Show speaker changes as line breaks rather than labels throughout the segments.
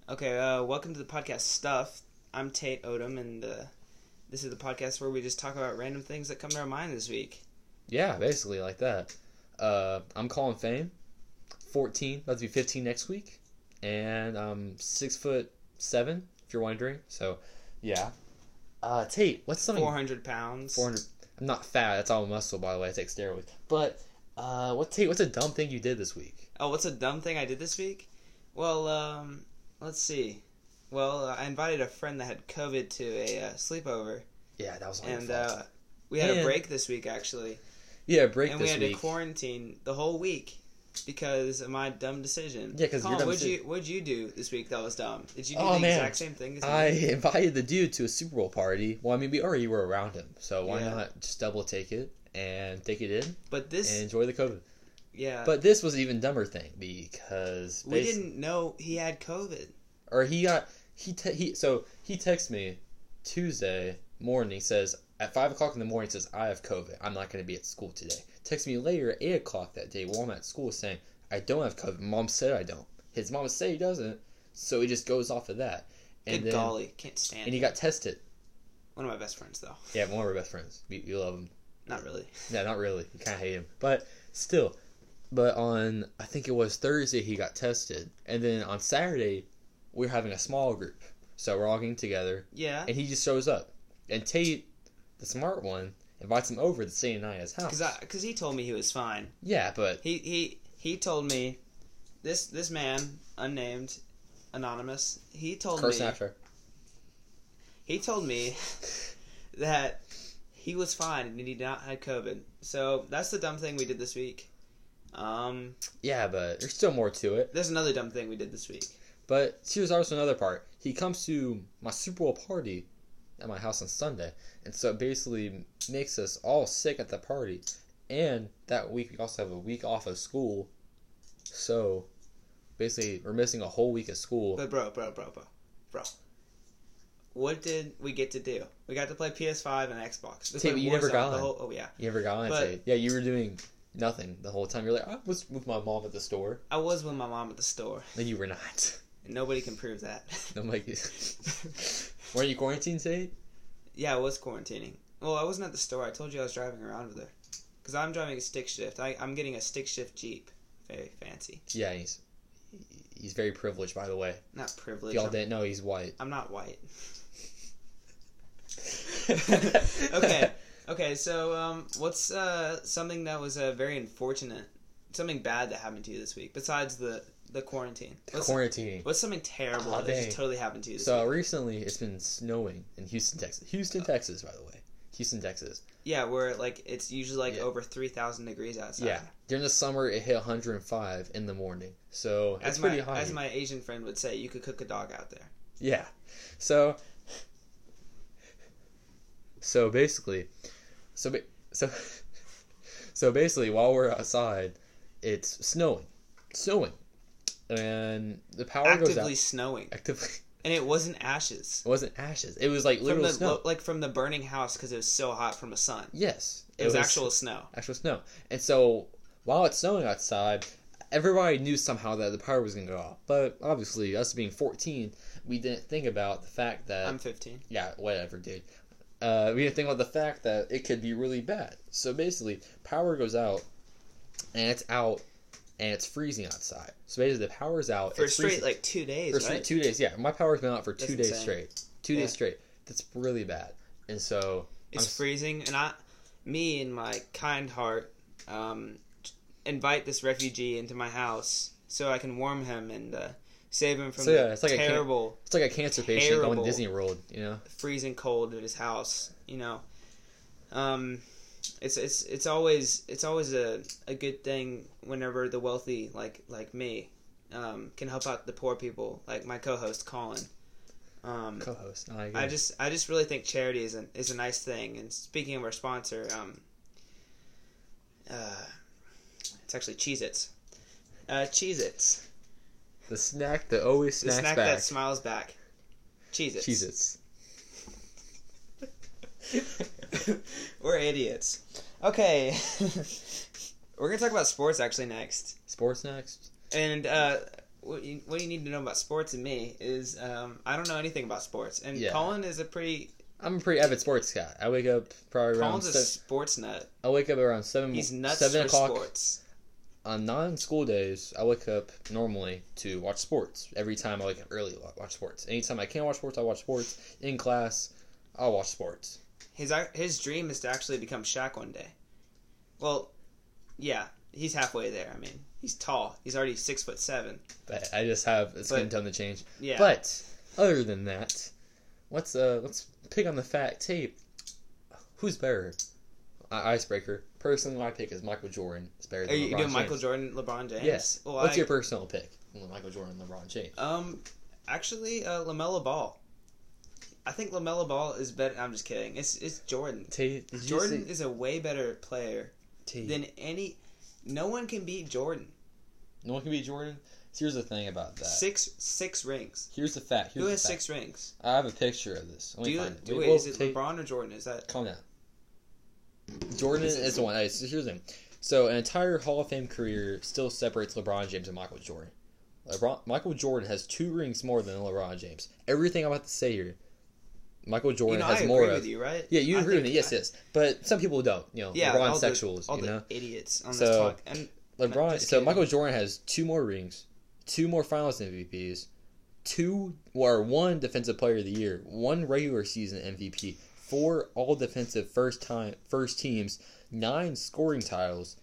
Okay, welcome to the podcast Stuff. I'm Tate Odom, and this is the podcast where we just talk about random things that come to our mind this week.
Yeah, basically like that. I'm Colin Fame, 14, about to be 15 next week, and I'm 6'7", if you're wondering. So, yeah. Tate, what's something?
400 pounds.
400. I'm not fat. That's all muscle, by the way. I take steroids. But, what's a dumb thing you did this week?
Oh, what's a dumb thing I did this week? Well, let's see. Well, I invited a friend that had COVID to a sleepover.
Yeah, that was all
And
your fault.
we had a break this week, actually.
Yeah, break
and
this
we
week.
had to quarantine the whole week because of my dumb decision.
Yeah, because you're dumb.
What'd you do this week that was dumb? Did you do the exact same thing as me?
I invited the dude to a Super Bowl party. Well, I mean, we already were around him, so why not just double take it and take it in and enjoy the COVID?
Yeah.
But this was an even dumber thing because
we didn't know he had COVID.
Or he texted me Tuesday morning, says at 5 o'clock in the morning, says I have COVID. I'm not going to be at school today. Texts me later at 8 o'clock that day while I'm at school saying I don't have COVID. Mom said I don't. His mom said he doesn't, so he just goes off of that. And
Good golly, can't stand it.
And he got tested.
One of my best friends, though.
Yeah, one of our best friends. We love him.
Not really.
Yeah, not really. We kind of hate him, but still. But on, I think it was Thursday, he got tested, and then on Saturday, we're having a small group, so we're all getting together.
Yeah.
And he just shows up, and Tate, the smart one, invites him over the same night at his house.
Because he told me he was fine.
Yeah, but
he told me, this man, unnamed, anonymous, he told me that he was fine and he did not have COVID. So that's the dumb thing we did this week.
Yeah, but there's still more to it.
There's another dumb thing we did this week.
But here's also another part. He comes to my Super Bowl party at my house on Sunday, and so it basically makes us all sick at the party. And that week we also have a week off of school, so basically we're missing a whole week of school.
But bro, what did we get to do? We got to play PS5 and Xbox.
Tate, you never got on.
Oh yeah,
you never got on. Tate. Yeah, you were doing nothing the whole time. You're like, I was with my mom at the store.
I was with my mom at the store.
Then you were not.
Nobody can prove that.
Weren't you quarantined, Tate?
Yeah, I was quarantining. Well, I wasn't at the store. I told you I was driving around with her. Because I'm driving a stick shift. I'm getting a stick shift Jeep. Very fancy.
Yeah, he's very privileged, by the way.
Not privileged.
Y'all didn't know he's white.
I'm not white. Okay, so what's something that was very unfortunate, something bad that happened to you this week, besides the quarantine?
Quarantining.
What's something terrible that just totally happened to you this week?
So recently, it's been snowing in Houston, Texas. Texas, by the way. Houston, Texas.
Yeah, where it's usually over 3,000 degrees outside.
Yeah. During the summer, it hit 105 in the morning. So it's pretty hot.
As my Asian friend would say, you could cook a dog out there.
Yeah. So basically, while we're outside, it's snowing, and the power goes out.
Actively snowing. And it wasn't ashes.
It wasn't ashes. It was like literal snow.
Like from the burning house because it was so hot from the sun.
Yes.
It was actual snow.
Actual snow. And so, while it's snowing outside, everybody knew somehow that the power was going to go off. But obviously, us being 14, we didn't think about the fact that...
I'm 15.
Yeah, whatever, dude. We didn't think about the fact that it could be really bad. So basically, power goes out, and it's out, and it's freezing outside. So basically, the power's out.
For straight, 2 days, right?
2 days, yeah. My power's been out for 2 days
insane.
straight. 2 days straight. That's really bad. And so...
It's freezing, and me in my kind heart, invite this refugee into my house so I can warm him and save him from
it's like
terrible...
It's like a cancer patient going to Disney World, you know?
Freezing cold at his house, you know? It's always a good thing whenever the wealthy like me can help out the poor people, like my co-host Colin.
Co-host. No,
I just really think charity is a nice thing. And speaking of our sponsor, it's actually Cheez-Its. Cheez-Its.
The snack that always snacks back.
The snack that smiles back. Cheez-Its.
Cheez-Its.
We're idiots. Okay. We're going to talk about sports actually next.
Sports next?
And what you need to know about sports and me is I don't know anything about sports. And
Yeah.
Colin is
I'm a pretty avid sports guy. I wake up probably around.
Colin's a sports nut.
I wake up around 7.
He's nuts
7
for
o'clock.
sports.
On non-school days, I wake up normally to watch sports. Every time I wake up early, I watch sports. Anytime I can't watch sports, I watch sports. In class, I'll watch sports.
His dream is to actually become Shaq one day. Well, yeah, he's halfway there. I mean, he's tall. He's already 6'7".
But I just have a skin tone to change.
Yeah.
But other than that, let's pick on the fact tape. Who's better? Icebreaker. Personally, my pick is Michael Jordan. It's better than
Are you
LeBron
doing
James.
Michael Jordan, LeBron James?
Yes.
Well,
What's your personal pick? Michael Jordan, LeBron James.
Actually, LaMelo Ball. I think LaMelo Ball is better. I'm just kidding. It's Jordan. Jordan is a way better player than any. No one can beat Jordan.
No one can beat Jordan. So here's the thing about that.
Six rings.
Here's the fact.
Who has 6 rings?
I have a picture of this. Let me find it.
Is it LeBron or Jordan? Is that?
Calm down. Jordan is the one. Right, so here's the thing. So an entire Hall of Fame career still separates LeBron James and Michael Jordan. Michael Jordan has 2 rings more than LeBron James. Everything I'm about to say here, Michael Jordan has more of.
I agree with you, right?
Yeah, you agree with me. Yes. But some people don't. LeBron sexuals.
All the idiots on
this
talk. And
LeBron. So Michael Jordan has 2 more rings, 2 more Finals MVPs, 1 Defensive Player of the Year, 1 regular season MVP, 4 All Defensive first teams, 9 scoring titles,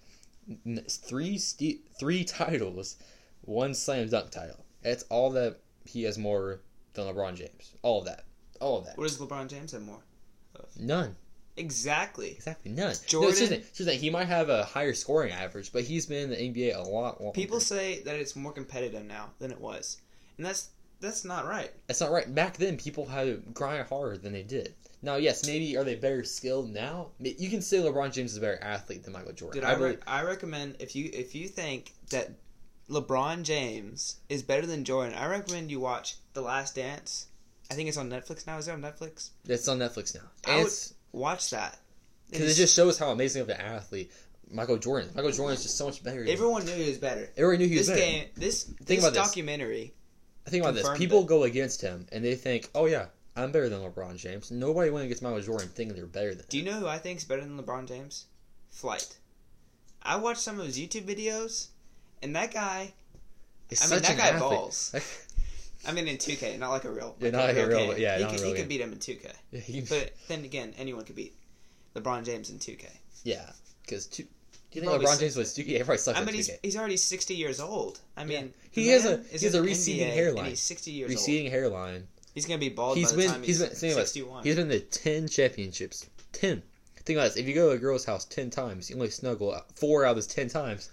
3 titles, 1 slam dunk title. That's all that he has more than LeBron James. All of that.
What does LeBron James have more of?
None.
Exactly,
none.
Jordan.
No, he might have a higher scoring average, but he's been in the NBA a lot longer.
People say that it's more competitive now than it was, and that's not right.
That's not right. Back then, people had to grind harder than they did. Now, yes, maybe are they better skilled now? You can say LeBron James is a better athlete than Michael Jordan.
I recommend if you think that LeBron James is better than Jordan, I recommend you watch The Last Dance. I think it's on Netflix now. Is it on Netflix?
It's on Netflix now.
I would watch that.
Because it just shows how amazing of an athlete Michael Jordan is. Michael Jordan is just so much better.
Everyone knew he was better.
Everyone knew he was better.
This documentary.
Think about this. People go against him, and they think, oh yeah, I'm better than LeBron James. Nobody went against Michael Jordan thinking they're better than him.
Do you know who I think is better than LeBron James? Flight. I watched some of his YouTube videos, and that guy... that guy balls. I mean, in 2K, not like a real...
Yeah, not like a real... Yeah,
he could beat him in 2K. Yeah, but then again, anyone could beat LeBron James in 2K.
Yeah, because... Do you think LeBron James was 2K? Everybody sucks at 2K.
He's already 60 years old. I mean...
He has a receding hairline.
And he's 60 years old.
Receding hairline.
He's going to be bald by the time he's 61.
He's been to 10 championships. 10. Think about this. If you go to a girl's house 10 times, you only snuggle 4 out of those 10 times.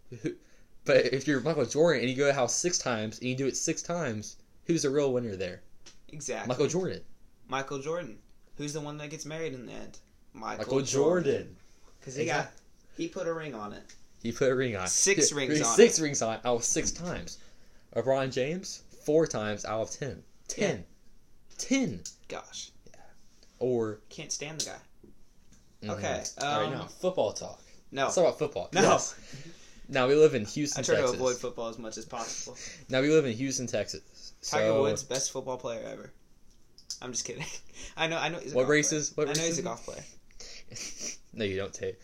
But if you're Michael Jordan and you go to a house 6 times and you do it 6 times, who's the real winner there?
Exactly.
Michael Jordan.
Michael Jordan. Who's the one that gets married in the end?
Michael Jordan.
Because he put a ring on it.
He put a ring on it.
6 rings on it.
6 rings on it out of 6 times. LeBron James, 4 times out of 10. 10.
Yeah.
10.
Gosh.
Yeah. Or...
Can't stand the guy.
Mm-hmm.
Okay.
All right, now, football talk.
No.
Let's talk about football.
No.
Yes. Now, we live in Houston, Texas.
I try to avoid football as much as possible.
Now, we live in Houston, Texas.
Tiger Woods, best football player ever. I'm just kidding. I know he's a golf player. I know he's a golf player.
No, you don't, Tate.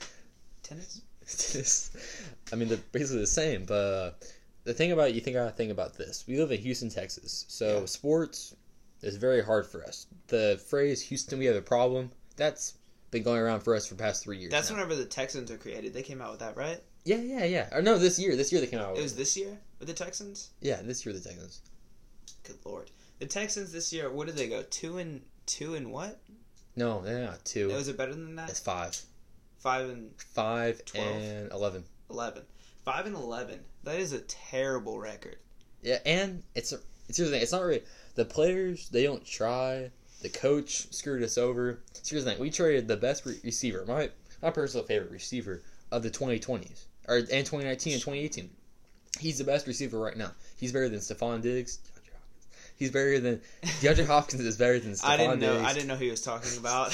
Tennis?
I mean, they're basically the same, but the thing about it, you gotta think about this. We live in Houston, Texas, so sports is very hard for us. The phrase, Houston, we have a problem, that's been going around for us for the past 3 years.
That's whenever the Texans were created. They came out with that, right?
Yeah. Or no, this year. This year they came out with it.
It was this year with the Texans?
Yeah, this year the Texans.
Good Lord. The Texans this year, what did they go? 2 and what?
No, they're not 2.
Was it better than that?
It's 5.
5 and
5
12.
and 11.
11. 5 and 11. That is a terrible record.
Yeah, and it's here's the thing. It's not really the players. They don't try. The coach screwed us over. Here's the thing. We traded the best receiver, my personal favorite receiver of the 2020s, and 2019 and 2018. He's the best receiver right now. He's better than Stephon Diggs. He's better than DeAndre Hopkins is better than Stephon Diggs.
I didn't know who he was talking about.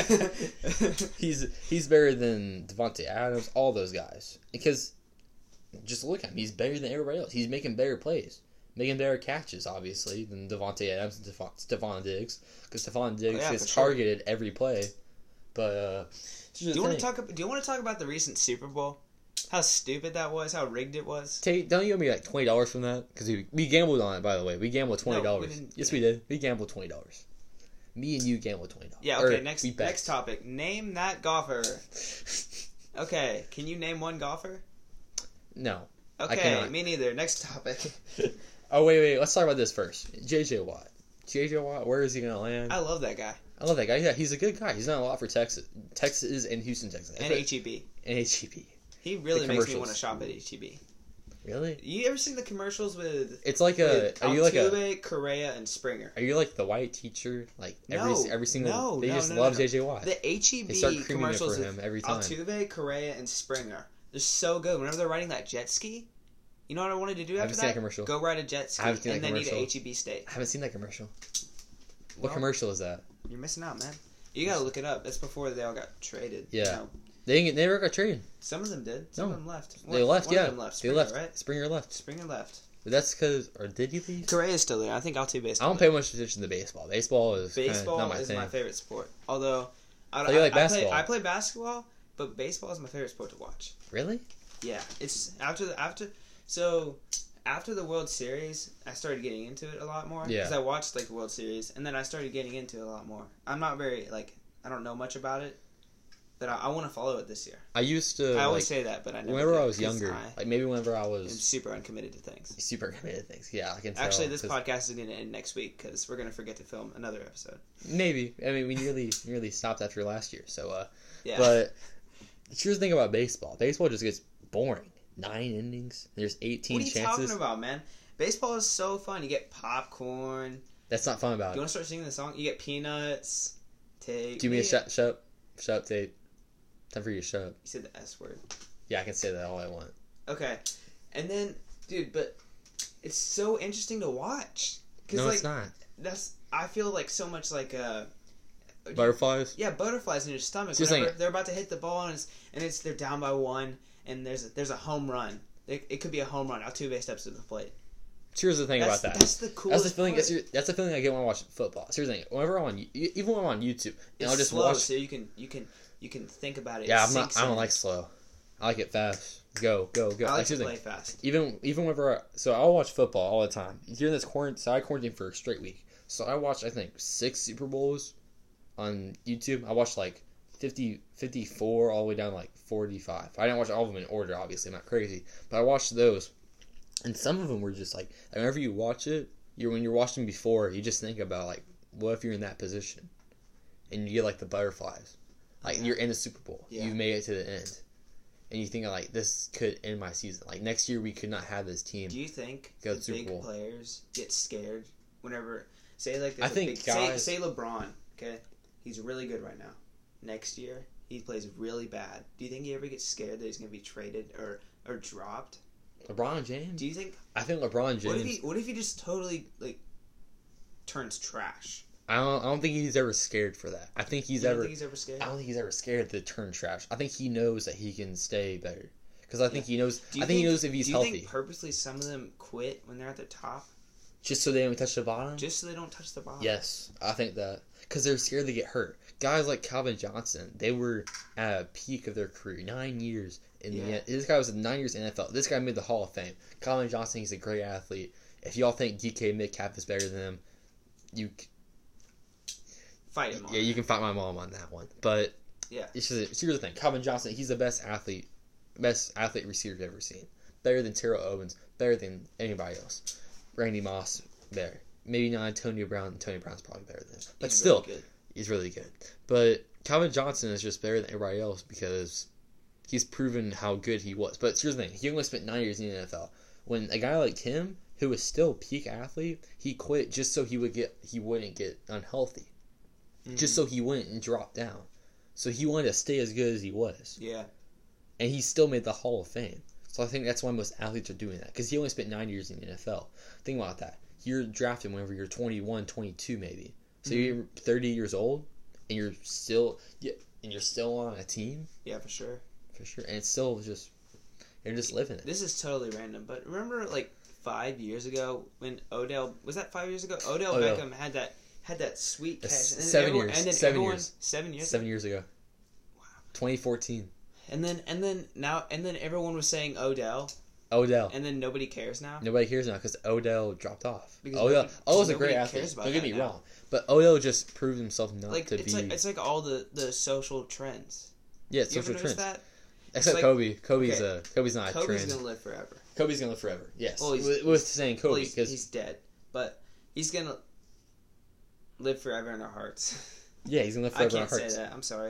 He's better than Devontae Adams. All those guys, because just look at him. He's better than everybody else. He's making better plays. Making better catches, obviously, than Devontae Adams and Stephon Diggs. Because Stephon Diggs gets targeted every play. But,
do you want to talk about the recent Super Bowl? How stupid that was? How rigged it was?
Tate, don't you owe me like $20 from that? Because we gambled on it, by the way. We gambled $20. No, we did. We gambled $20. Me and you gambled $20.
Yeah, okay, next topic. Name that golfer. Okay, can you name one golfer?
No.
Okay, me neither. Next topic.
Oh, wait. Let's talk about this first. J.J. Watt. J.J. Watt, where is he going to land?
I love that guy.
Yeah, he's a good guy. He's done a lot for Texas and Houston, Texas.
And HEB. He really makes me want to shop at HEB.
Really?
You ever seen the commercials with?
It's like
Altuve, Correa, and Springer.
Are you like the white teacher? Like every single.
No,
they just love JJ Watt.
The HEB commercials with Altuve, Correa, and Springer. They're so good. Whenever they're riding that jet ski, you know what I wanted to do after that?
Seen that commercial.
Go ride a jet ski and then eat an HEB steak.
I haven't seen that commercial. What commercial is that?
You're missing out, man. You gotta look it up. That's before they all got traded.
Yeah. You know? They never got traded.
Some of them did. Some of them left.
They left, yeah.
One of them left. Springer, right?
Springer left.
Springer left.
But that's because... Or did he leave?
Correa's still there. I think Altuve is still
I don't pay much attention to baseball. Baseball is not my thing.
My favorite sport. Although...
like basketball.
I play basketball, but baseball is my favorite sport to watch.
Really?
Yeah. It's after the World Series, I started getting into it a lot more.
Yeah.
Because I watched the World Series, and then I started getting into it a lot more. I'm not very I don't know much about it. But I want to follow it this year.
I used to...
I always say that, but I never
whenever I was younger, maybe whenever I was...
I'm super uncommitted to things.
Yeah, I can tell.
Actually, this podcast is going to end next week because we're going to forget to film another episode.
Maybe. I mean, we nearly stopped after last year, so...
yeah.
But here's the thing about baseball. Baseball just gets boring. 9 innings. There's 18 chances.
What are you talking about, man? Baseball is so fun. You get popcorn.
That's not fun about it.
You want to start singing the song? You get peanuts.
Do me a shut up, Tate. Time for you to shut up.
You said the S word.
Yeah, I can say that all I want.
Okay. And then, dude, but it's so interesting to watch.
No, it's not.
I feel like so much like...
butterflies?
Yeah, butterflies in your stomach. Whenever they're about to hit the ball and they're down by 1 and there's a home run. It could be a home run. Altuve steps to the plate.
Here's the thing about that.
That's the coolest
That's the feeling I get when I watch football. Here's the thing. Whenever even when I'm on YouTube, and I'll just
slow,
watch.
So you can think about it.
Yeah, I don't like slow. I like it fast. Go.
I like to play fast.
Even whenever I'll watch football all the time. During this quarantine, I quarantined for a straight week. So I watched, I think, 6 Super Bowls on YouTube. I watched like 54 all the way down to like 45. I didn't watch all of them in order, obviously. I'm not crazy. But I watched those. And some of them were just like, whenever you watch it, when you're watching before, you just think about like, what if you're in that position? And you get like the butterflies. Like, you're in the Super Bowl. Yeah. You've made it to the end. And you think, like, this could end my season. Like, next year we could not have this team.
Do you think the big players get scared whenever, say, like, say LeBron, okay? He's really good right now. Next year, he plays really bad. Do you think he ever gets scared that he's going to be traded or dropped?
LeBron James?
Do you think?
I think LeBron James.
What if he just totally, like, turns trash?
I don't think he's ever scared for that. I think he's ever.
Think he's ever scared?
I don't think he's ever scared to turn trash. I think he knows that he can stay better because I think he knows. He knows if he's healthy.
Do you think purposely some of them quit when they're at the top,
just so they don't touch the bottom?
Just so they don't touch the bottom.
Yes, I think that because they're scared to get hurt. Guys like Calvin Johnson, they were at a peak of their career, 9 years in the end. This guy was 9 years in the NFL. This guy made the Hall of Fame. Calvin Johnson, he's a great athlete. If y'all think DK Metcalf is better than him, you.
Fight him on
you can fight my mom on that one. But
yeah,
here's the thing. Calvin Johnson, he's the best athlete receiver you've ever seen. Better than Terrell Owens. Better than anybody else. Randy Moss, better. Maybe not Antonio Brown. Antonio Brown's probably better than him. But still, he's really good. But Calvin Johnson is just better than everybody else because he's proven how good he was. But here's the thing. He only spent 9 years in the NFL. When a guy like him, who was still peak athlete, he quit just so he wouldn't get unhealthy. Just so he wouldn't drop down. So he wanted to stay as good as he was.
Yeah. And
he still made the Hall of Fame. So I think that's why most athletes are doing that. Because he only spent 9 years in the NFL. Think about that. You're drafted whenever you're 21, 22 maybe. So you're 30 years old, and you're still on a team.
Yeah, for sure.
For sure. And it's still just... and just live in it.
This is totally random, but remember like 5 years ago when Odell was that 5 years ago? Odell Beckham had that sweet catch.
7 years.
And then
7 years.
7 years.
7 years ago.
Wow.
2014.
And then everyone was saying Odell. And then nobody cares now.
Nobody cares now because Odell dropped off.
Because
Odell was a great athlete. Don't get me wrong, but Odell just proved himself not to be.
It's like all the social trends.
Yeah, it's social trends.
That?
Except like, Kobe. Kobe's not a trend.
Kobe's gonna live forever.
Kobe's gonna live forever. Yes. Well,
with
saying Kobe
because he's dead, but he's gonna live forever in our hearts.
Yeah, he's gonna live forever in our hearts.
I can't say that. I'm sorry.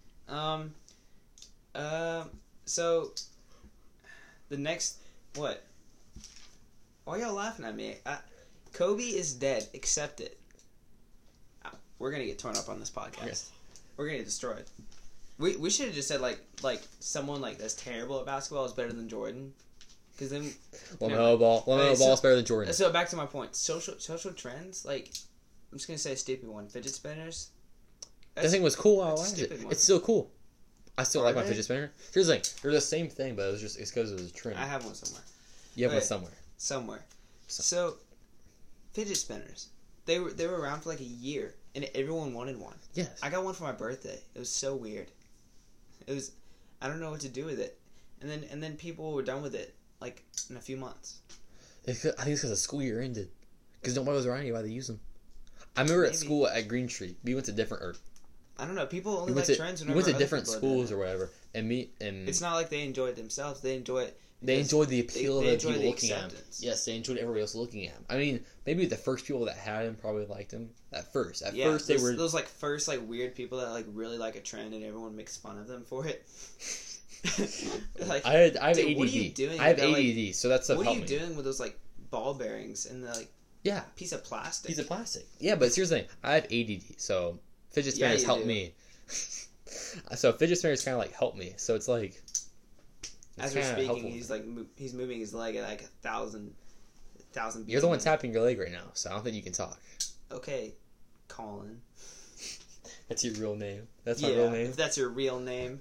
So the next what? Why are y'all laughing at me? Kobe is dead. Accept it. We're gonna get torn up on this podcast. Yes. We're gonna get destroyed. We should have just said like someone like that's terrible at basketball is better than Jordan, because then
LaMelo Ball is better than Jordan.
So back to my point. Social trends. Like I'm just gonna say a stupid one. Fidget spinners.
The thing was cool. I liked it. It's still cool. I still like my fidget spinner. Here's the thing. They're the same thing, but it's because it was a trend.
I have one somewhere.
You have one somewhere.
Somewhere. So fidget spinners. They were around for like a year, and everyone wanted one.
Yes.
I got one for my birthday. It was so weird. It was, I don't know what to do with it, and then people were done with it like in a few months.
I think it's because the school year ended, because nobody was around anybody to use them. I remember at school at Green Street, we went to different.
I don't know. People only like trends.
We went to different schools or whatever, and
it's not like they enjoyed themselves. They enjoyed.
They enjoyed the appeal of people looking at him. Yes, they enjoyed everybody else looking at him. I mean, maybe the first people that had him probably liked him at first. At first, they were
those like first like weird people that like really like a trend and everyone makes fun of them for it.
Like, I have ADD.
What are you doing?
I have ADD, so that's
what are you doing with those like ball bearings and the like piece of plastic?
Yeah, but here's the thing. I have ADD, so fidget spinners help me. So fidget spinners kind of like help me. So it's like.
As we're speaking, he's moving his leg at like 1,000 beats.
You're the one tapping your leg right now, so I don't think you can talk.
Okay, Colin.
That's your real name. That's my real name.
If that's your real name.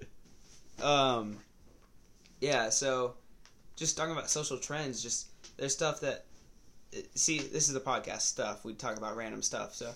Yeah. So, just talking about social trends. Just there's stuff that. See, this is the podcast stuff. We talk about random stuff. So,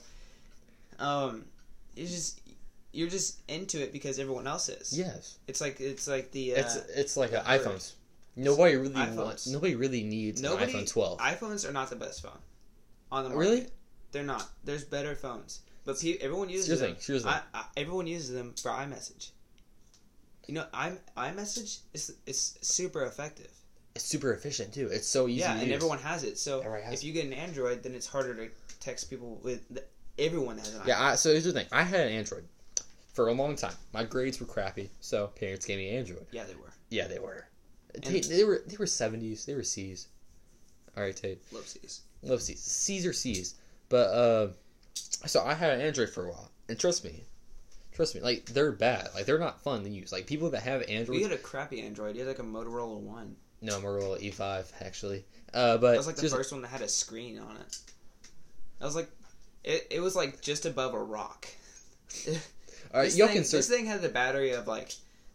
it's just. You're just into it because everyone else is.
Yes.
It's like the.
It's like iPhones. Nobody really needs an iPhone 12.
iPhones are not the best phone on the market.
Really?
They're not. There's better phones, but everyone uses them. Everyone uses them for iMessage. You know, iMessage is super effective.
It's super efficient too. It's so easy.
Yeah,
to
and
use.
Everyone has it. So if you get an Android, then it's harder to text people with. Everyone has an iPhone.
Yeah. So here's the thing. I had an Android. For a long time, my grades were crappy, so parents gave me Android.
Yeah, they were.
Yeah, they were. They were 70s. They were C's. All right, Tate.
Love C's.
Love C's. C's or C's. But so I had an Android for a while, and trust me, like they're bad. Like they're not fun to use. Like people that have Android.
You had a crappy Android. You had like a Motorola One.
No, Motorola E5 actually. But
that was like the first one that had a screen on it. That was like, it was like just above a rock.
All right,
this thing had the battery of like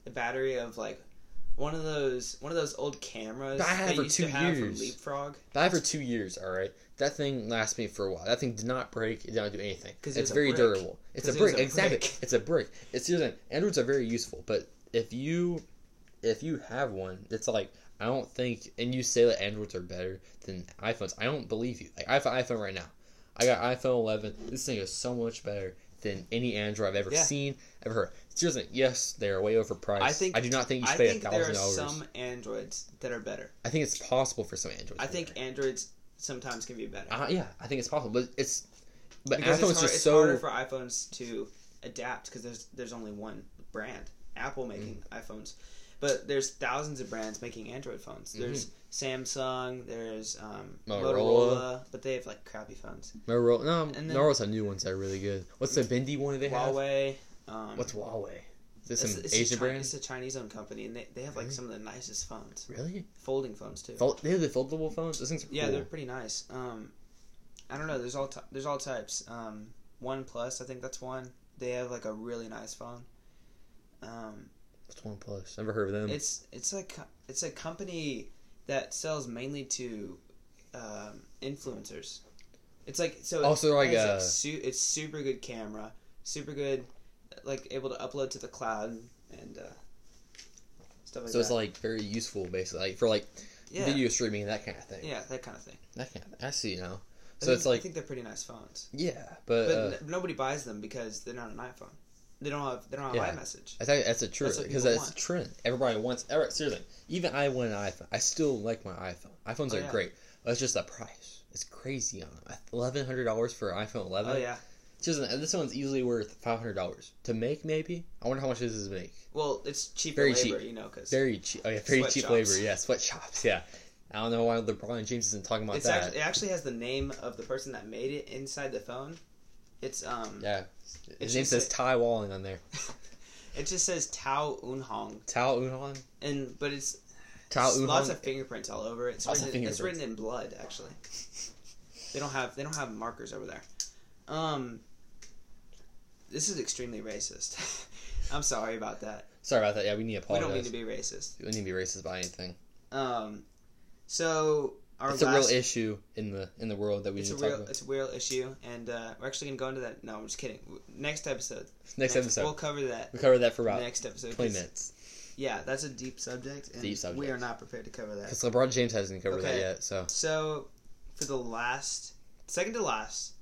one of those old cameras
that I had for 2 years
from Leapfrog.
That I had for 2 years. All right, that thing lasted me for a while. That thing did not break. It did not do anything. It's very durable. It's a brick. Exactly. It's a brick. It's using Androids are very useful, but if you have one, it's like I don't think, and you say that Androids are better than iPhones. I don't believe you. Like I have an iPhone right now. I got iPhone 11. This thing is so much better than any Android I've ever seen, ever heard. Seriously, yes, they are way overpriced. I do not think you should pay $1,000.
There are some Androids that are better.
I think it's possible for some Androids.
I think Androids sometimes can be better.
Yeah, I think it's possible, but
because
it's
harder for iPhones to adapt because there's only one brand, Apple making iPhones, but there's thousands of brands making Android phones. There's Samsung, there's Motorola, but they have like crappy phones.
Motorola's have new ones that are really good. What's the Bendy one they have?
Huawei.
What's Huawei? Is this an Asian brand?
It's a Chinese-owned company, and they have like some of the nicest phones.
Really?
Folding phones too.
They have the foldable phones. Those things are cool.
Yeah, they're pretty nice. I don't know. There's all types. OnePlus, I think that's one. They have like a really nice phone.
What's OnePlus? Never heard of them.
It's a company that sells mainly to influencers. It's like so.
Also, like
it's super good camera, super good, like able to upload to the cloud and stuff like that.
So it's like very useful, basically, like for like video streaming, that kind of thing.
Yeah, that kind of thing.
I see now. So it's like
I think they're pretty nice phones.
Yeah, but
nobody buys them because they're not an iPhone. They don't have iMessage.
I think that's a true because that's a trend. Everybody wants. Seriously, even I want an iPhone. I still like my iPhone. iPhones are great. But it's just the price. It's crazy. $1,100 for an iPhone 11.
Oh yeah.
This one's easily worth $500 to make. Maybe I wonder how much this is to make.
Well, it's cheap
very
labor,
cheap.
Cause
very cheap. Oh yeah, very cheap labor. Yeah, sweatshops. Yeah. I don't know why LeBron James isn't talking about that.
It actually has the name of the person that made it inside the phone. It's
Yeah. His name says Ty Walling on there.
It just says Tao Eunhong.
Tao Eunhong?
But it's
Lots
lots of fingerprints all over it. It's written in blood, actually. They don't have markers over there. This is extremely racist. I'm sorry about that.
Sorry about that. Yeah, we need to apologize.
We don't mean to be racist.
We need to be racist about anything.
So
it's a real issue in the world that we need to talk about.
It's a real issue, and we're actually gonna go into that. No, I'm just kidding. Next episode. We'll cover that.
We'll cover that for about
next episode.
20 minutes.
Yeah, that's a deep subject, and we are not prepared to cover that.
Because LeBron James hasn't covered that yet, so.
So, for the second to last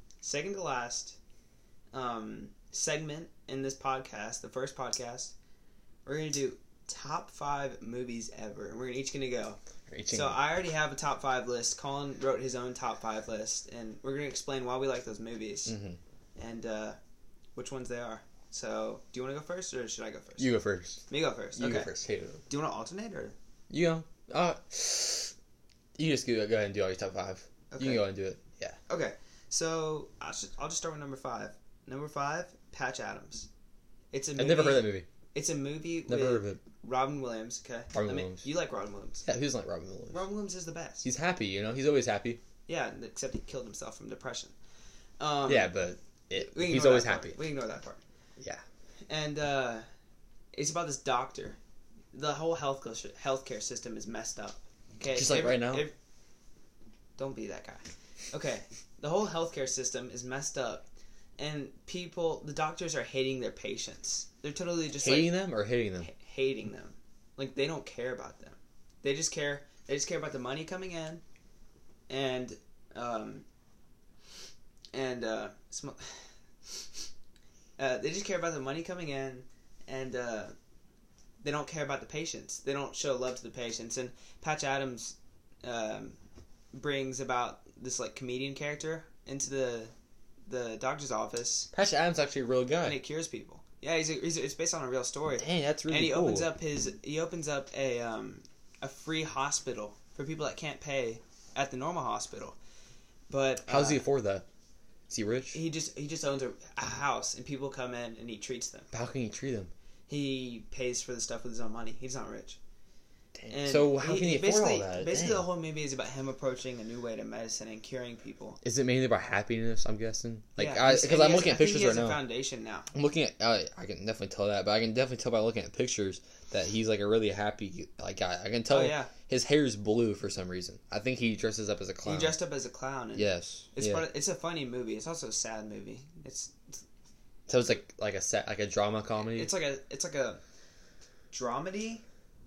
segment in this podcast, the first podcast, we're going to do top 5 movies ever, and we're each going to go. So, I already have a top 5 list. Colin wrote his own top 5 list, and we're going to explain why we like those movies, and which ones they are. So, do you want to go first, or should I go first?
You go first.
Me go first.
You go first. Hey,
do you want to alternate, or?
You go. You just go ahead and do all your top 5. Okay. You can go ahead and do it. Yeah.
Okay. So, I'll just start with number 5. Number 5, Patch Adams. It's a movie.
I've never heard that movie.
It's a movie
never heard of it.
Robin Williams, okay?
Williams.
You like Robin Williams.
Yeah, who doesn't like Robin Williams?
Robin Williams is the best.
He's happy, He's always happy.
Yeah, except he killed himself from depression.
Yeah, but he's always happy.
We ignore that part.
Yeah.
And it's about this doctor. The whole healthcare system is messed up. Okay,
just like right now.
Don't be that guy. Okay, the whole healthcare system is messed up, and the doctors are hating their patients. They're totally just
hating them or hitting them.
Hating them, like they don't care about them. They just care about the money coming in, and they just care about the money coming in, and they don't care about the patients. They don't show love to the patients. And Patch Adams brings about this like comedian character into the doctor's office.
Patch Adams actually a real guy,
and he cures people. Yeah, it's based on a real story.
Dang, that's really
cool. And
he
opens up a free hospital for people that can't pay at the normal hospital. But
how does he afford that? Is he rich?
He just owns a house, and people come in and he treats them.
How can he treat them?
He pays for the stuff with his own money. He's not rich.
And so how can he afford all that?
Basically, the whole movie is about him approaching a new way to medicine and curing people.
Is it mainly about happiness? I'm guessing.
Because
I'm looking at pictures right now.
A foundation now.
I'm looking at. I can definitely tell that, but I can definitely tell by looking at pictures that he's like a really happy guy. I can tell. His hair is blue for some reason. I think he dresses up as a clown.
He dressed up as a clown. And
yes.
It's a funny movie. It's also a sad movie.
So it's like a drama comedy.
It's like a dramedy.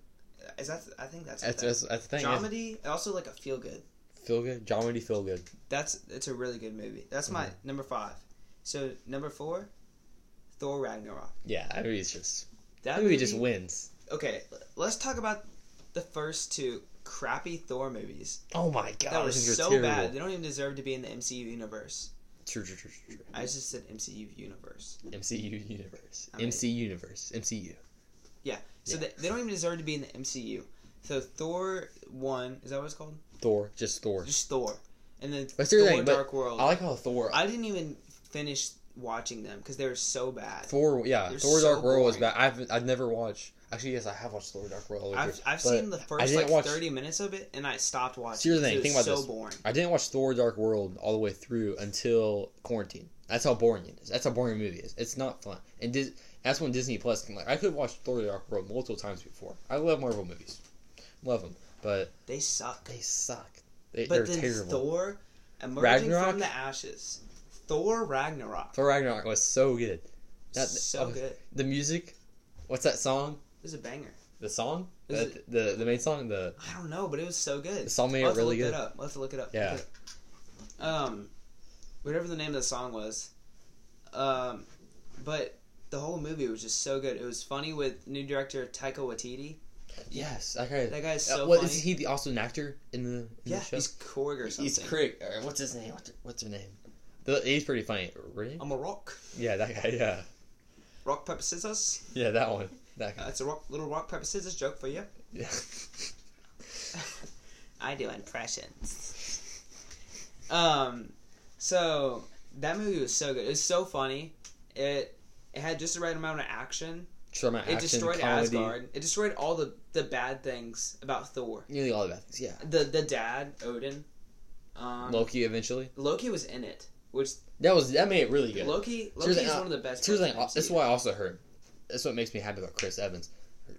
I think that's
the thing.
Dramedy, also like a feel good.
Feel good? Dramedy feel good.
It's a really good movie. That's my number 5. So number 4, Thor Ragnarok.
Yeah, that movie just wins.
Okay, let's talk about the first 2 crappy Thor movies.
Oh my god,
that was so terrible. Bad. They don't even deserve to be in the MCU universe.
True.
I just said MCU universe.
MCU universe. MC universe. MCU.
Yeah. So they don't even deserve to be in the MCU. So Thor 1, is that what it's called?
Thor. Just Thor.
And then
Thor
Dark World.
I like how Thor...
I didn't even finish watching them because they were so bad.
Thor Dark World was bad. I've never watched... Actually, yes, I have watched Thor Dark World.
I've seen the first 30 minutes of it, and I stopped watching.
Here's the thing. Think about this.
Boring.
I didn't watch Thor Dark World all the way through until quarantine. That's how boring it is. That's how boring a movie is. It's not fun. And That's when Disney Plus came. Like, I could watch Thor: Dark World multiple times before. I love Marvel movies, love them, but
they suck.
They suck.
But
they're
then
terrible.
Thor, emerging
Ragnarok?
from the ashes. Thor Ragnarok.
Thor Ragnarok was so good.
Good.
The music, what's that song?
It was a banger.
The song?
The
main song?
I don't know, but it was so good.
The song made it really good.
We'll have to look it up.
Yeah.
Whatever the name of the song was. But the whole movie was just so good. It was funny with new director Taika Waititi.
Yes, that
guy's so
what,
funny.
Is he also an actor in the show?
He's Korg or something.
He's Korg. What's his name? What's her name? He's pretty funny. Really?
I'm a rock.
Yeah, that guy. Yeah.
Rock paper scissors.
Yeah, that one. That guy.
It's a little rock paper scissors joke for you.
Yeah.
I do impressions. So that movie was so good. It was so funny. It had just the right amount of action. It destroyed
comedy.
Asgard. It destroyed all the bad things about Thor.
Nearly all the bad things. Yeah.
The dad, Odin.
Loki eventually.
Loki was in it, which
that made it really good.
Loki is one of the best.
This is why I also heard. That's what makes me happy about Chris Evans.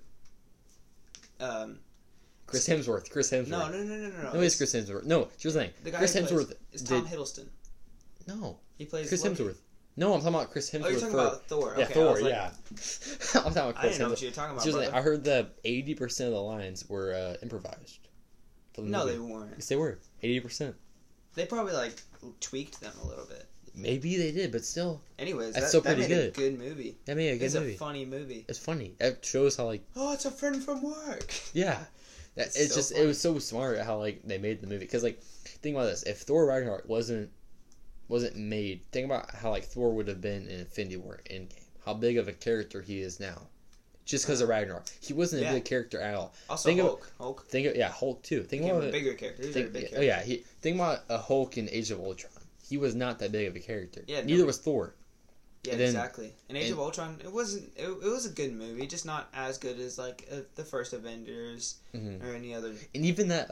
Chris Hemsworth.
No.
No, it's Chris Hemsworth. No, here's the thing.
The guy
Chris Hemsworth
is Tom Hiddleston.
No,
he plays
Chris
Loki.
Hemsworth. No, I'm talking about Chris Hemsworth.
Oh, you're talking about Thor.
Yeah,
okay,
Thor.
like,
Yeah. I'm talking about Chris Hemsworth.
I didn't know what you were talking about.
Seriously, I heard that 80% of the lines were improvised.
No, they weren't.
Yes, they were. 80%.
They probably tweaked them a little bit.
Maybe they did, but still.
Anyways,
that's still pretty
made
good.
A good movie.
That made a good movie.
It's a funny movie.
It's funny. It shows how
oh, it's a friend from work.
Yeah. It was so smart how they made the movie because think about this: if Thor Ragnarok wasn't made, think about how Thor would have been in Infinity War Endgame. How big of a character he is now, just because of Ragnarok. He wasn't a big character at all.
Also, Hulk.
Hulk too. Think
about a bigger character. He's a big character.
Oh yeah, think about a Hulk in Age of Ultron. He was not that big of a character.
Yeah,
neither was Thor.
Yeah, exactly. In Age of Ultron, it wasn't. It was a good movie, just not as good as the first Avengers or any other.
And even that,